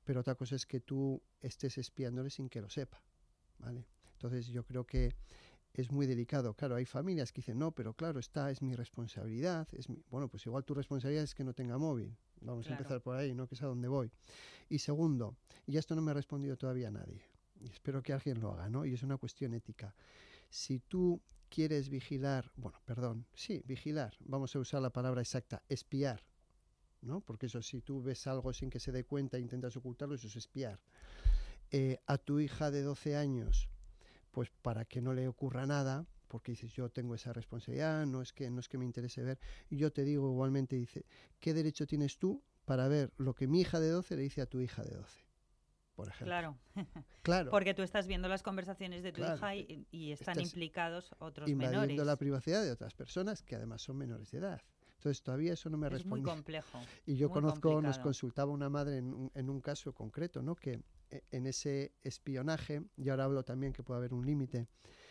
pero otra cosa es que tú estés espiándole sin que lo sepa, ¿vale? Entonces yo creo que es muy delicado. Claro, hay familias que dicen, no, pero claro, esta es mi responsabilidad. Es mi... Bueno, pues igual tu responsabilidad es que no tenga móvil. Vamos Claro. a empezar por ahí, ¿no? Que es a dónde voy. Y segundo, y esto no me ha respondido todavía nadie, y espero que alguien lo haga, ¿no? Y es una cuestión ética. Si tú quieres vigilar, bueno, perdón, sí, vigilar, vamos a usar la palabra exacta, espiar, ¿no? Porque eso, si tú ves algo sin que se dé cuenta e intentas ocultarlo, eso es espiar. Eh, a tu hija de doce años, pues para que no le ocurra nada, porque dices, yo tengo esa responsabilidad, no es que, no es que me interese ver, y yo te digo igualmente, dice, ¿qué derecho tienes tú para ver lo que mi hija de doce le dice a tu hija de doce? Por ejemplo. Claro. Claro. Porque tú estás viendo las conversaciones de tu Claro. hija y, y están Estás implicados otros invadiendo menores. la privacidad de otras personas que además son menores de edad. Entonces todavía eso no me Es muy responde. complejo. Y yo muy conozco, complicado. nos consultaba una madre en un, en un caso concreto, ¿no? Que eh, en ese espionaje, y ahora hablo también que puede haber un límite,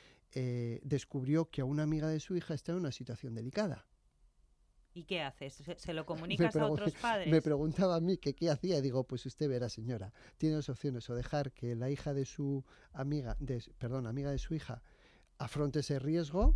eh, descubrió que a una amiga de su hija está en una situación delicada. ¿Y qué haces? ¿Se, se lo comunicas Me a pregu- otros padres? Me preguntaba a mí que qué hacía y digo, pues usted verá, señora, tiene dos opciones, o dejar que la hija de su amiga, de, perdón, amiga de su hija, afronte ese riesgo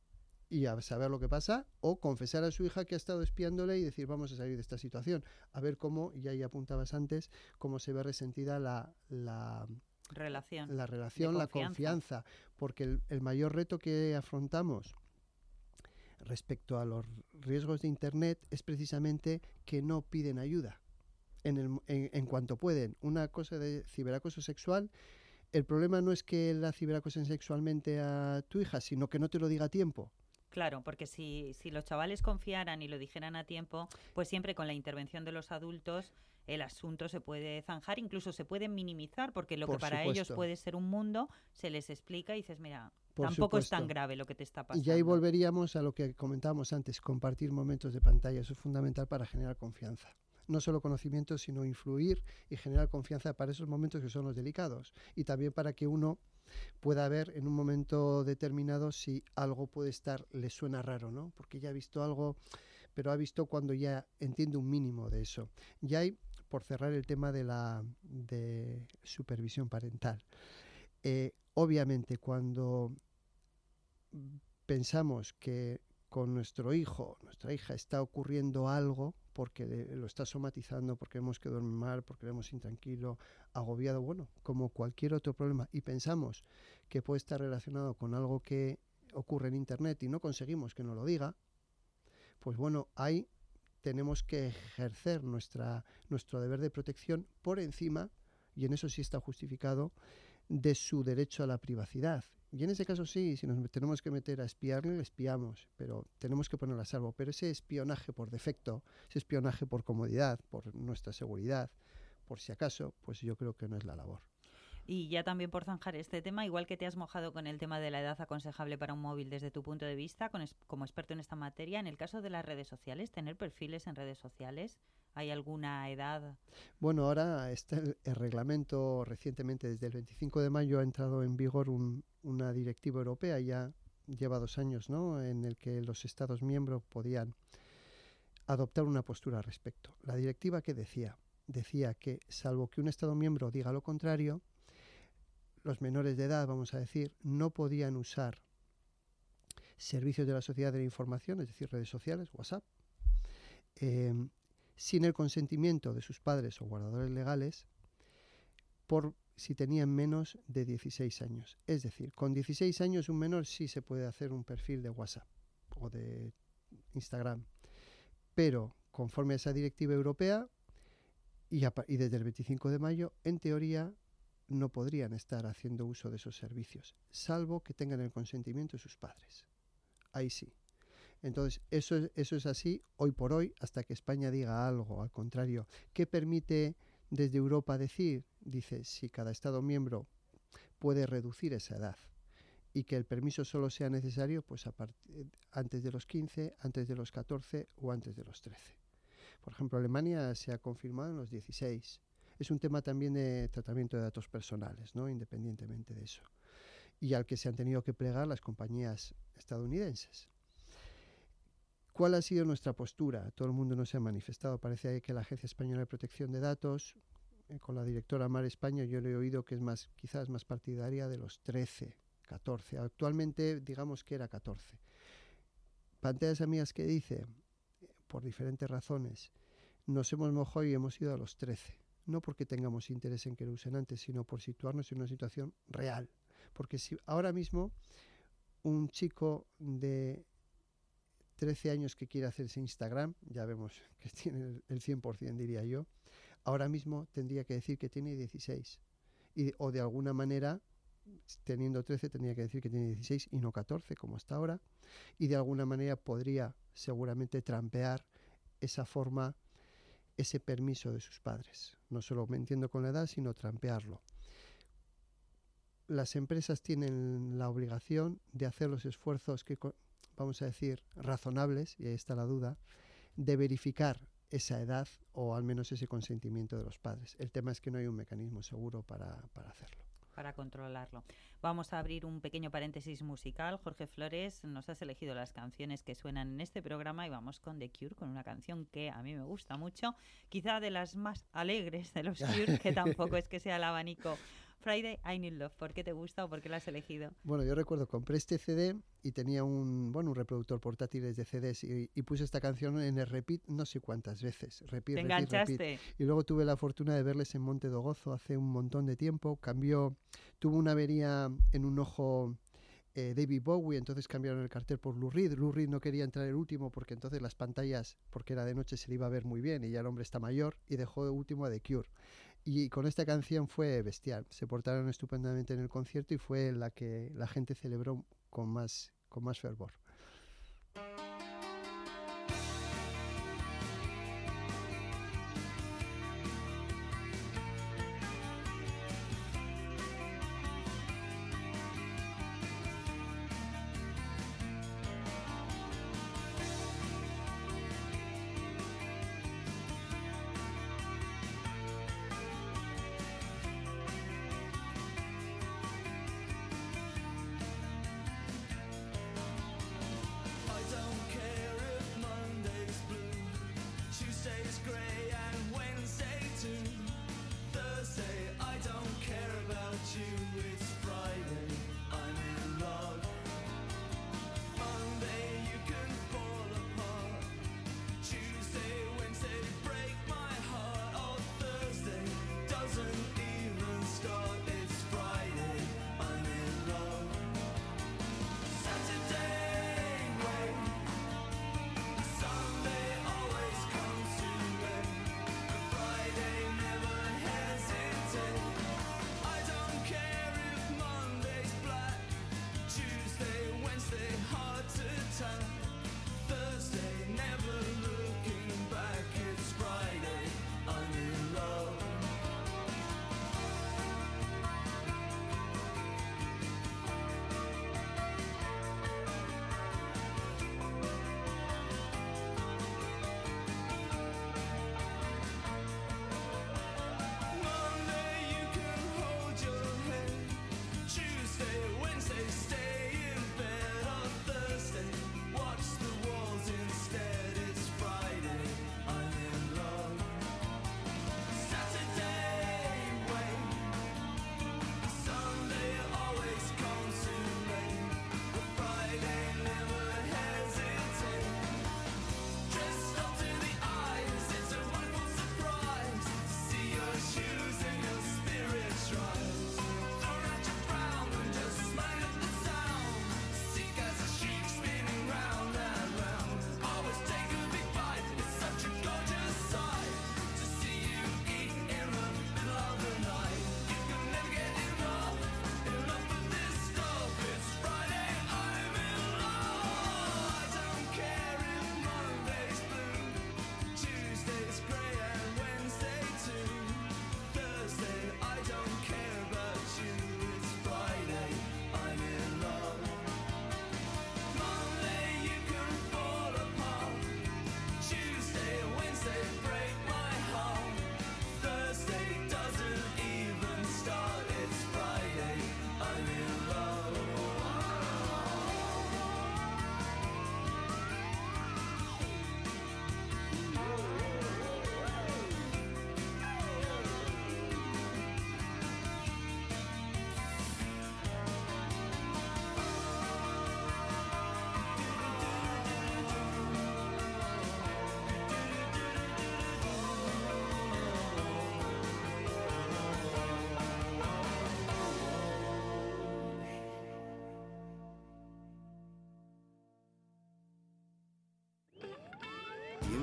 y a saber lo que pasa, o confesar a su hija que ha estado espiándole y decir, vamos a salir de esta situación, a ver cómo, y ahí apuntabas antes, cómo se ve resentida la, la, Relación. la relación, de la confianza. confianza, porque el, el mayor reto que afrontamos respecto a los riesgos de Internet es precisamente que no piden ayuda en, el, en, en cuanto pueden. Una cosa de ciberacoso sexual, el problema no es que la ciberacosen sexualmente a tu hija, sino que no te lo diga a tiempo. Claro, porque si, si los chavales confiaran y lo dijeran a tiempo, pues siempre con la intervención de los adultos el asunto se puede zanjar, incluso se puede minimizar, porque lo Por que para supuesto. ellos puede ser un mundo, se les explica y dices, mira, Por tampoco es supuesto. tan grave lo que te está pasando. Y ahí volveríamos a lo que comentábamos antes, compartir momentos de pantalla. Eso es fundamental para generar confianza. No solo conocimiento, sino influir y generar confianza para esos momentos que son los delicados. Y también para que uno pueda ver en un momento determinado si algo puede estar, le suena raro, ¿no? Porque ya ha visto algo, pero ha visto cuando ya entiende un mínimo de eso. Y hay, por cerrar el tema de la de supervisión parental, eh, obviamente cuando pensamos que con nuestro hijo, nuestra hija está ocurriendo algo porque lo está somatizando, porque vemos que duerme mal, porque lo vemos intranquilo, agobiado, bueno, como cualquier otro problema, y pensamos que puede estar relacionado con algo que ocurre en Internet y no conseguimos que nos lo diga, pues bueno, ahí tenemos que ejercer nuestra, nuestro deber de protección por encima, y en eso sí está justificado, de su derecho a la privacidad. Y en ese caso sí, si nos tenemos que meter a espiarle, le espiamos, pero tenemos que ponerlo a salvo. Pero ese espionaje por defecto, ese espionaje por comodidad, por nuestra seguridad, por si acaso, pues yo creo que no es la labor. Y ya también por zanjar este tema, igual que te has mojado con el tema de la edad aconsejable para un móvil desde tu punto de vista, con es, como experto en esta materia, en el caso de las redes sociales, tener perfiles en redes sociales, ¿hay alguna edad? Bueno, ahora está el, el reglamento recientemente, desde el veinticinco de mayo ha entrado en vigor un, una directiva europea, ya lleva dos años, ¿no?, en el que los Estados miembros podían adoptar una postura al respecto. La directiva, ¿qué decía? Decía que, salvo que un Estado miembro diga lo contrario, los menores de edad, vamos a decir, no podían usar servicios de la sociedad de la información, es decir, redes sociales, WhatsApp, eh, sin el consentimiento de sus padres o guardadores legales, por si tenían menos de dieciséis años. Es decir, con dieciséis años un menor sí se puede hacer un perfil de WhatsApp o de Instagram, pero conforme a esa directiva europea y, a, y desde el veinticinco de mayo, en teoría, no podrían estar haciendo uso de esos servicios, salvo que tengan el consentimiento de sus padres. Ahí sí. Entonces, eso, eso es así hoy por hoy, hasta que España diga algo. Al contrario, ¿qué permite desde Europa decir? Dice, si cada Estado miembro puede reducir esa edad y que el permiso solo sea necesario pues a partir, antes de los quince, antes de los catorce o antes de los trece. Por ejemplo, Alemania se ha confirmado en los dieciséis. Es un tema también de tratamiento de datos personales, ¿no?, independientemente de eso, y al que se han tenido que plegar las compañías estadounidenses. ¿Cuál ha sido nuestra postura? Todo el mundo no se ha manifestado. Parece que la Agencia Española de Protección de Datos eh, con la directora Mar España, yo le he oído que es más, quizás más partidaria de los trece, catorce. Actualmente, digamos que era catorce. Pantallas Amigas, que dice, por diferentes razones, nos hemos mojado y hemos ido a los trece. No porque tengamos interés en que lo usen antes, sino por situarnos en una situación real. Porque si ahora mismo un chico de trece años que quiere hacerse Instagram, ya vemos que tiene el cien por ciento, diría yo, ahora mismo tendría que decir que tiene dieciséis. Y, o de alguna manera, teniendo trece, tendría que decir que tiene dieciséis y no catorce, como hasta ahora. Y de alguna manera podría seguramente trampear esa forma, ese permiso de sus padres. No solo mintiendo con la edad, sino trampearlo. Las empresas tienen la obligación de hacer los esfuerzos que, vamos a decir, razonables, y ahí está la duda, de verificar esa edad o al menos ese consentimiento de los padres. El tema es que no hay un mecanismo seguro para, para hacerlo. Para controlarlo. Vamos a abrir un pequeño paréntesis musical. Jorge Flores, nos has elegido las canciones que suenan en este programa y vamos con The Cure, con una canción que a mí me gusta mucho, quizá de las más alegres de los Cure, que tampoco es que sea el abanico. Friday, I Need Love. ¿Por qué te gusta o por qué la has elegido? Bueno, yo recuerdo, compré este C D y tenía un, bueno, un reproductor portátil de C Ds y, y puse esta canción en el repeat no sé cuántas veces. Repeat, ¿Te repeat, enganchaste? repeat. Y luego tuve la fortuna de verles en Monte do Gozo hace un montón de tiempo. Cambió, tuvo una avería en un ojo eh, David Bowie, entonces cambiaron el cartel por Lou Reed. Lou Reed no quería entrar el último porque entonces las pantallas, porque era de noche, se le iba a ver muy bien y ya el hombre está mayor, y dejó de último a The Cure. Y con esta canción fue bestial. Se portaron estupendamente en el concierto y fue la que la gente celebró con más, con más fervor.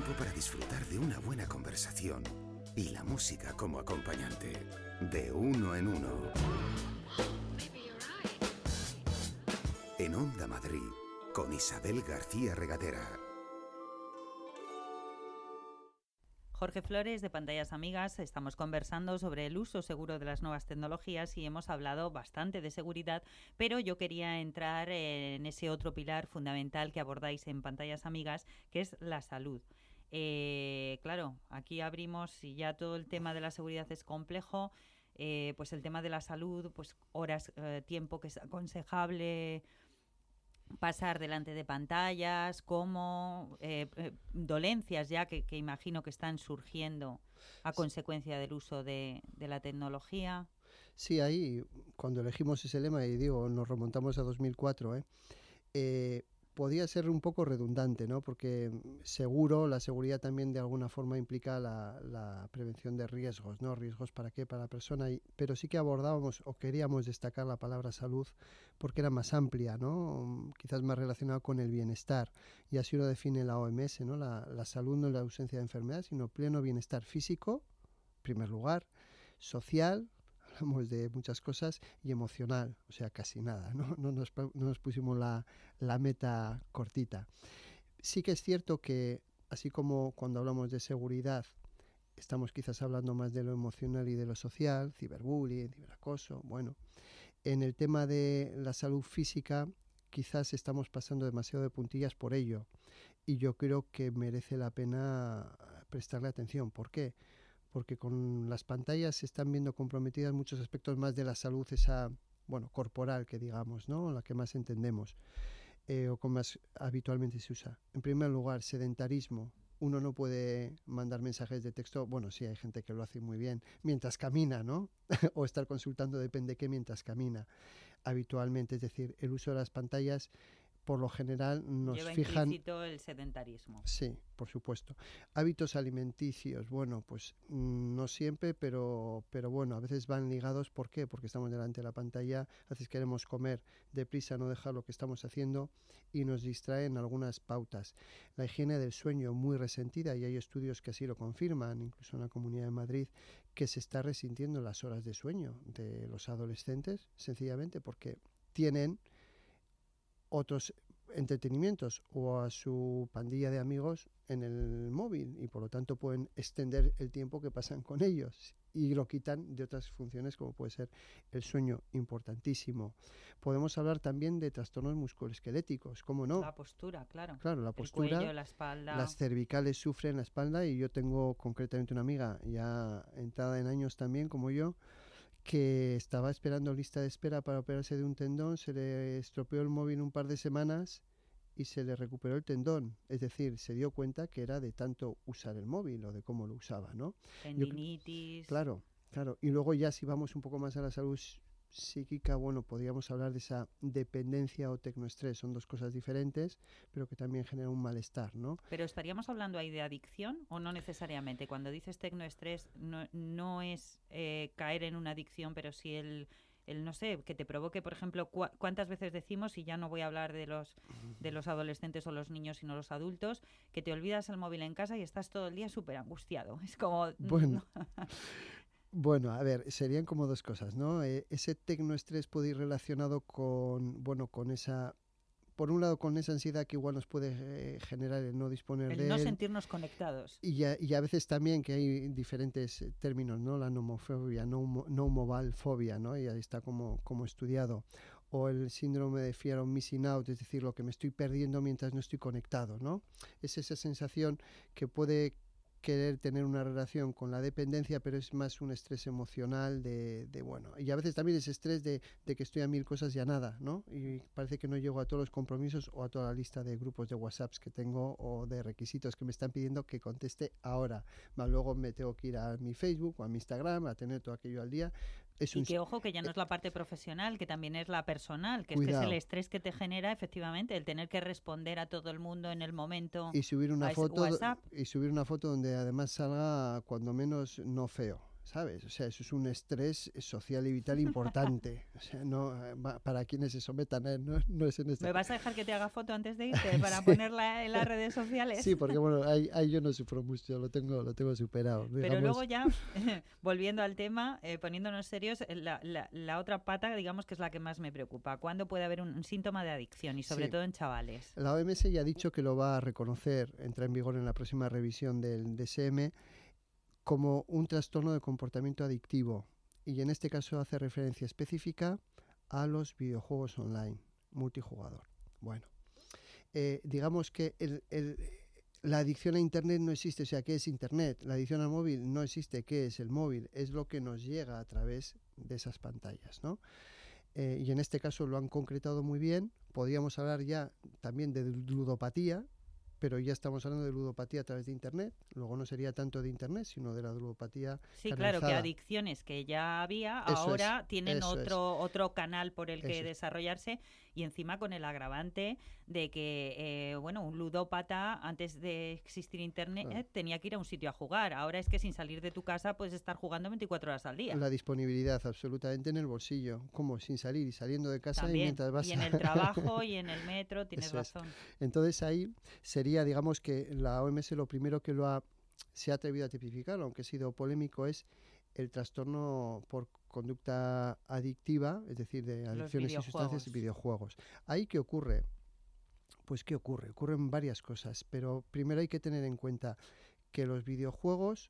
tiempo para disfrutar de una buena conversación y la música como acompañante. De uno en uno. En Onda Madrid, con Isabel García Regadera. Jorge Flores, de Pantallas Amigas. Estamos conversando sobre el uso seguro de las nuevas tecnologías y hemos hablado bastante de seguridad, pero yo quería entrar en ese otro pilar fundamental que abordáis en Pantallas Amigas, que es la salud. Eh, claro, aquí abrimos, si ya todo el tema de la seguridad es complejo, eh, pues el tema de la salud, pues horas, eh, tiempo que es aconsejable pasar delante de pantallas, como eh, eh, dolencias ya que, que imagino que están surgiendo a consecuencia del uso de, de la tecnología. Sí, ahí cuando elegimos ese lema, y digo, nos remontamos a dos mil cuatro, ¿eh? Eh, podía ser un poco redundante, ¿no? Porque seguro, la seguridad también de alguna forma implica la, la prevención de riesgos, ¿no? ¿Riesgos para qué? Para la persona. Y, pero sí que abordábamos o queríamos destacar la palabra salud porque era más amplia, ¿no? Quizás más relacionada con el bienestar. Y así lo define la O M S, ¿no? La, la salud no es la ausencia de enfermedad, sino pleno bienestar físico, en primer lugar, social, hablamos de muchas cosas, y emocional, o sea, casi nada, ¿no? No nos, no nos pusimos la, la meta cortita. Sí que es cierto que, así como cuando hablamos de seguridad, estamos quizás hablando más de lo emocional y de lo social, ciberbullying, ciberacoso, bueno, en el tema de la salud física, quizás estamos pasando demasiado de puntillas por ello, y yo creo que merece la pena prestarle atención. ¿Por qué? Porque con las pantallas se están viendo comprometidas muchos aspectos más de la salud, esa, bueno, corporal que digamos, ¿no? La que más entendemos, eh, o como más habitualmente se usa. En primer lugar, sedentarismo. Uno no puede mandar mensajes de texto, bueno, sí, hay gente que lo hace muy bien, mientras camina, ¿no? O estar consultando, depende qué, mientras camina, habitualmente. Es decir, el uso de las pantallas, por lo general, nos Lleva fijan... implícito el sedentarismo. Sí, por supuesto. Hábitos alimenticios, bueno, pues mmm, no siempre, pero, pero bueno, a veces van ligados. ¿Por qué? Porque estamos delante de la pantalla, a veces queremos comer deprisa, no dejar lo que estamos haciendo y nos distraen algunas pautas. La higiene del sueño muy resentida, y hay estudios que así lo confirman, incluso en la Comunidad de Madrid, que se está resintiendo las horas de sueño de los adolescentes, sencillamente porque tienen otros entretenimientos o a su pandilla de amigos en el móvil y por lo tanto pueden extender el tiempo que pasan con ellos y lo quitan de otras funciones como puede ser el sueño, importantísimo. Podemos hablar también de trastornos musculoesqueléticos, ¿cómo no? La postura, claro. Claro, la postura, el cuello, la espalda. Las cervicales sufren la espalda, y yo tengo concretamente una amiga ya entrada en años también como yo, que estaba esperando lista de espera para operarse de un tendón, se le estropeó el móvil un par de semanas y se le recuperó el tendón. Es decir, se dio cuenta que era de tanto usar el móvil o de cómo lo usaba, ¿no? Tendinitis. Yo, claro, claro. Y luego ya si vamos un poco más a la salud psíquica, bueno, podríamos hablar de esa dependencia o tecnoestrés. Son dos cosas diferentes, pero que también generan un malestar, ¿no? Pero ¿estaríamos hablando ahí de adicción o no necesariamente? Cuando dices tecnoestrés, no, no es eh, caer en una adicción, pero sí el, el, no sé, que te provoque, por ejemplo, cu cuántas veces decimos, y ya no voy a hablar de los, de los adolescentes o los niños, sino los adultos, que te olvidas el móvil en casa y estás todo el día súper angustiado. Es como... Bueno... Bueno, a ver, serían como dos cosas, ¿no? Eh, ese tecnoestrés puede ir relacionado con, bueno, con esa, por un lado con esa ansiedad que igual nos puede eh, generar el no disponer el de no él. sentirnos conectados. Y a, y a veces también que hay diferentes eh, términos, ¿no? La nomofobia, no, no mobile fobia, ¿no? Y ahí está como, como estudiado. O el síndrome de fear of missing out, es decir, lo que me estoy perdiendo mientras no estoy conectado, ¿no? Es esa sensación que puede querer tener una relación con la dependencia, pero es más un estrés emocional de, de bueno, y a veces también es estrés de, de que estoy a mil cosas y a nada, ¿no? Y parece que no llego a todos los compromisos o a toda la lista de grupos de WhatsApps que tengo o de requisitos que me están pidiendo que conteste ahora. Más luego me tengo que ir a mi Facebook o a mi Instagram a tener todo aquello al día. Es y un... que ojo, que ya no es la parte profesional, que también es la personal, que Cuidado. es que es el estrés que te genera efectivamente el tener que responder a todo el mundo en el momento. Y subir una a ese foto WhatsApp. y subir una foto donde además salga cuando menos no feo. ¿sabes? O sea, eso es un estrés social y vital importante. O sea, no, para quienes se sometan a él, no, no es en este... ¿Me vas a dejar que te haga foto antes de irte para sí. ponerla en las redes sociales? Sí, porque bueno, ahí, ahí yo no sufro mucho, lo tengo, lo tengo superado. Pero digamos. luego ya, volviendo al tema, eh, poniéndonos serios, la, la, la otra pata, digamos que es la que más me preocupa. ¿Cuándo puede haber un, un síntoma de adicción? Y sobre sí. todo en chavales. La O M S ya ha dicho que lo va a reconocer, entra en vigor en la próxima revisión del D S M, como un trastorno de comportamiento adictivo, y en este caso hace referencia específica a los videojuegos online, multijugador. Bueno, eh, digamos que el, el, la adicción a Internet no existe, o sea, ¿qué es Internet? La adicción al móvil no existe, ¿qué es el móvil? Es lo que nos llega a través de esas pantallas, ¿no? Eh, y en este caso lo han concretado muy bien. Podríamos hablar ya también de ludopatía, pero ya estamos hablando de ludopatía a través de Internet. Luego no sería tanto de Internet, sino de la ludopatía Sí, canalizada. Claro, que adicciones que ya había, eso ahora es, tienen otro, es. otro canal por el que eso desarrollarse es. Y encima con el agravante de que, eh, bueno, un ludópata, antes de existir Internet, claro. eh, tenía que ir a un sitio a jugar. Ahora es que sin salir de tu casa puedes estar jugando veinticuatro horas al día. La disponibilidad absolutamente en el bolsillo, como sin salir y saliendo de casa. También, y mientras vas y en el trabajo y en el metro, tienes eso razón. Es. Entonces ahí sería, digamos que la O M S lo primero que lo ha, se ha atrevido a tipificar, aunque ha sido polémico, es el trastorno por conducta adictiva, es decir, de adicciones y sustancias y videojuegos. ¿Ahí qué ocurre? Pues ¿qué ocurre? Ocurren varias cosas, pero primero hay que tener en cuenta que los videojuegos,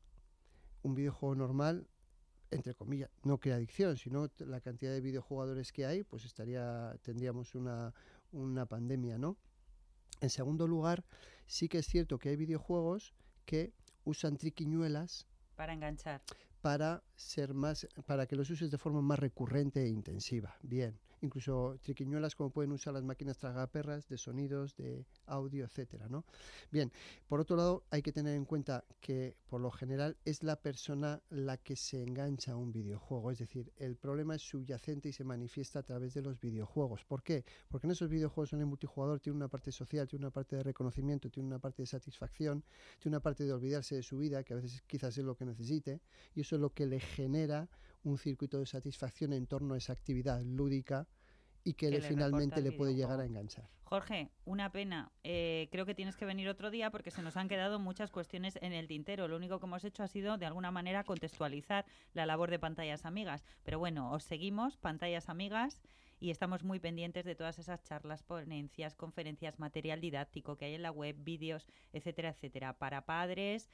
un videojuego normal, entre comillas, no crea adicción, sino la cantidad de videojugadores que hay, pues estaría, tendríamos una, una pandemia, ¿no? En segundo lugar, sí que es cierto que hay videojuegos que usan triquiñuelas para enganchar, para ser más, para que los uses de forma más recurrente e intensiva. Bien, incluso triquiñuelas como pueden usar las máquinas tragaperras de sonidos, de audio, etcétera, ¿no? Bien, por otro lado, hay que tener en cuenta que por lo general es la persona la que se engancha a un videojuego, es decir, el problema es subyacente y se manifiesta a través de los videojuegos. ¿Por qué? Porque en esos videojuegos en el multijugador tiene una parte social, tiene una parte de reconocimiento, tiene una parte de satisfacción, tiene una parte de olvidarse de su vida, que a veces quizás es lo que necesite, y eso es lo que le genera un circuito de satisfacción en torno a esa actividad lúdica y que, que le finalmente le puede llegar a enganchar. Jorge, una pena. Eh, creo que tienes que venir otro día porque se nos han quedado muchas cuestiones en el tintero. Lo único que hemos hecho ha sido, de alguna manera, contextualizar la labor de Pantallas Amigas. Pero bueno, os seguimos, Pantallas Amigas, y estamos muy pendientes de todas esas charlas, ponencias, conferencias, material didáctico que hay en la web, vídeos, etcétera, etcétera, para padres,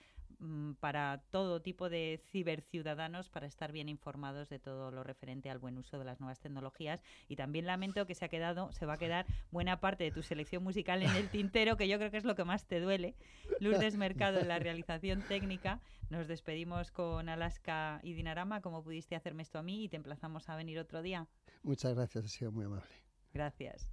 para todo tipo de ciberciudadanos, para estar bien informados de todo lo referente al buen uso de las nuevas tecnologías. Y también lamento que se ha quedado, se va a quedar buena parte de tu selección musical en el tintero, que yo creo que es lo que más te duele. Lourdes Mercado en la realización técnica. Nos despedimos con Alaska y Dinarama, como pudiste hacerme esto a mí, y te emplazamos a venir otro día. Muchas gracias, ha sido muy amable. Gracias.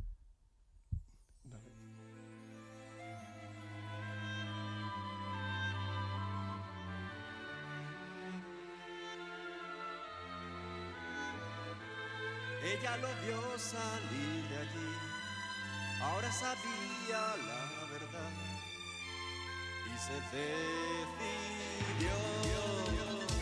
Ella lo vio salir de allí, ahora sabía la verdad y se decidió.